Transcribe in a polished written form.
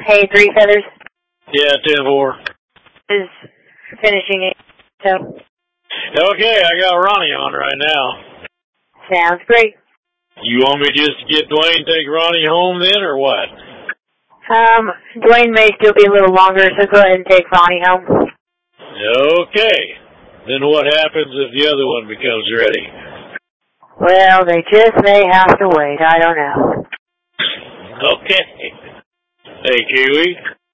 Hey, Three Feathers Yeah, 10-4. is finishing it, so Okay, I got Ronnie on right now. sounds great. You want me just to get Dwayne and take Ronnie home then, or what? Dwayne may still be a little longer, so go ahead and take Ronnie home. Okay. Then what happens if the other one becomes ready? Well, they just may have to wait. I don't know. Okay. Hey, Kiwi.